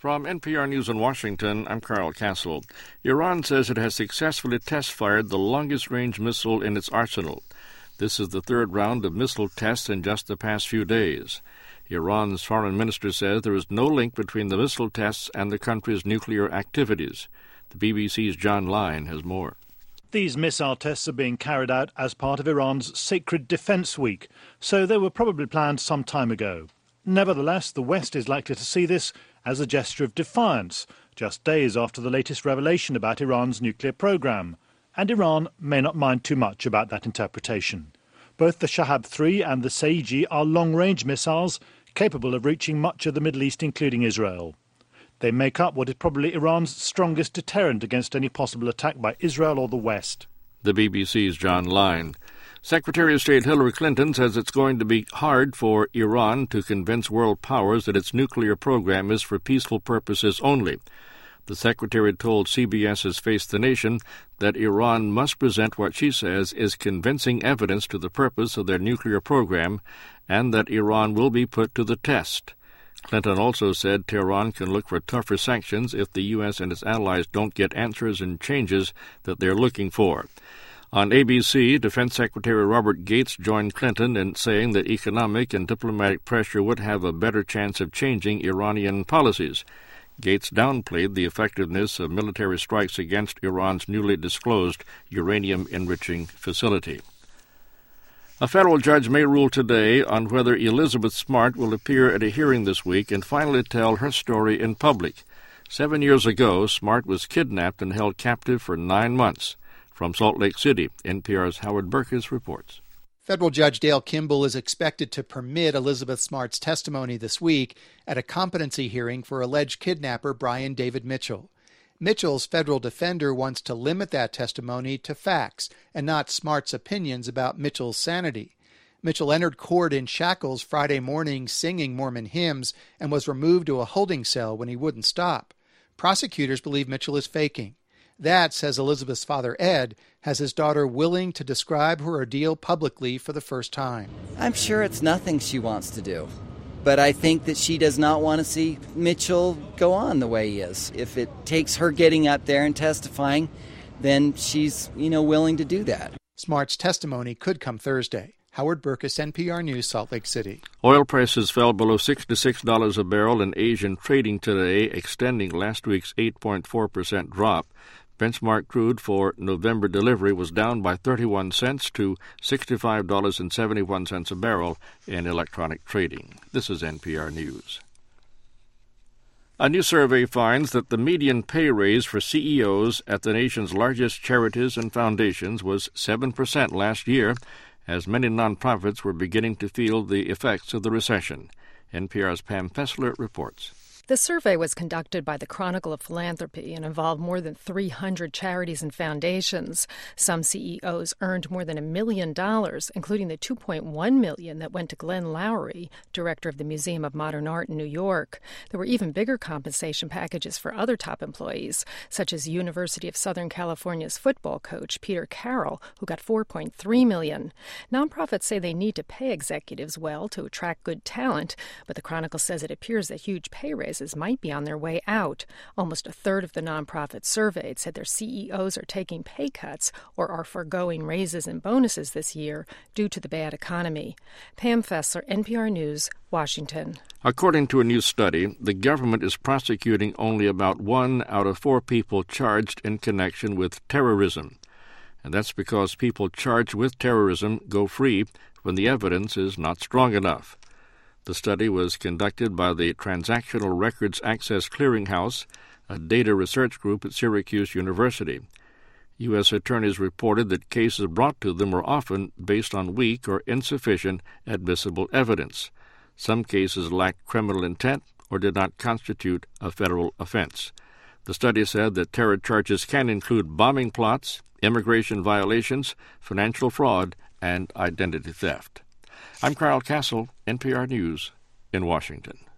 From NPR News in Washington, I'm Carl Castle. Iran says it has successfully test-fired the longest-range missile in its arsenal. This is the third round of missile tests in just the past few days. Iran's foreign minister says there is no link between the missile tests and the country's nuclear activities. The BBC's John Lyne has more. These missile tests are being carried out as part of Iran's Sacred Defense Week, so they were probably planned some time ago. Nevertheless, the West is likely to see this as a gesture of defiance, just days after the latest revelation about Iran's nuclear program. And Iran may not mind too much about that interpretation. Both the Shahab-3 and the Saiji are long-range missiles capable of reaching much of the Middle East, including Israel. They make up what is probably Iran's strongest deterrent against any possible attack by Israel or the West. The BBC's John Lyne. Secretary of State Hillary Clinton says it's going to be hard for Iran to convince world powers that its nuclear program is for peaceful purposes only. The secretary told CBS's Face the Nation that Iran must present what she says is convincing evidence to the purpose of their nuclear program and that Iran will be put to the test. Clinton also said Tehran can look for tougher sanctions if the U.S. and its allies don't get answers and changes that they're looking for. On ABC, Defense Secretary Robert Gates joined Clinton in saying that economic and diplomatic pressure would have a better chance of changing Iranian policies. Gates downplayed the effectiveness of military strikes against Iran's newly disclosed uranium-enriching facility. A federal judge may rule today on whether Elizabeth Smart will appear at a hearing this week and finally tell her story in public. 7 years ago, Smart was kidnapped and held captive for 9 months. From Salt Lake City, NPR's Howard Burkus reports. Federal Judge Dale Kimball is expected to permit Elizabeth Smart's testimony this week at a competency hearing for alleged kidnapper Brian David Mitchell. Mitchell's federal defender wants to limit that testimony to facts and not Smart's opinions about Mitchell's sanity. Mitchell entered court in shackles Friday morning singing Mormon hymns and was removed to a holding cell when he wouldn't stop. Prosecutors believe Mitchell is faking. That, says Elizabeth's father, Ed, has his daughter willing to describe her ordeal publicly for the first time. I'm sure it's nothing she wants to do, but I think that she does not want to see Mitchell go on the way he is. If it takes her getting up there and testifying, then she's, willing to do that. Smart's testimony could come Thursday. Howard Burkus, NPR News, Salt Lake City. Oil prices fell below $66 a barrel in Asian trading today, extending last week's 8.4% drop. Benchmark crude for November delivery was down by 31 cents to $65.71 a barrel in electronic trading. This is NPR News. A new survey finds that the median pay raise for CEOs at the nation's largest charities and foundations was 7% last year, as many nonprofits were beginning to feel the effects of the recession. NPR's Pam Fessler reports. The survey was conducted by the Chronicle of Philanthropy and involved more than 300 charities and foundations. Some CEOs earned more than $1 million, including the $2.1 million that went to Glenn Lowry, director of the Museum of Modern Art in New York. There were even bigger compensation packages for other top employees, such as University of Southern California's football coach Peter Carroll, who got $4.3 million. Nonprofits say they need to pay executives well to attract good talent, but the Chronicle says it appears that huge pay raises might be on their way out. Almost a third of the nonprofits surveyed said their CEOs are taking pay cuts or are foregoing raises and bonuses this year due to the bad economy. Pam Fessler, NPR News, Washington. According to a new study, the government is prosecuting only about 1 out of 4 people charged in connection with terrorism. And that's because people charged with terrorism go free when the evidence is not strong enough. The study was conducted by the Transactional Records Access Clearinghouse, a data research group at Syracuse University. U.S. attorneys reported that cases brought to them were often based on weak or insufficient admissible evidence. Some cases lacked criminal intent or did not constitute a federal offense. The study said that terror charges can include bombing plots, immigration violations, financial fraud, and identity theft. I'm Carl Castle, NPR News in Washington.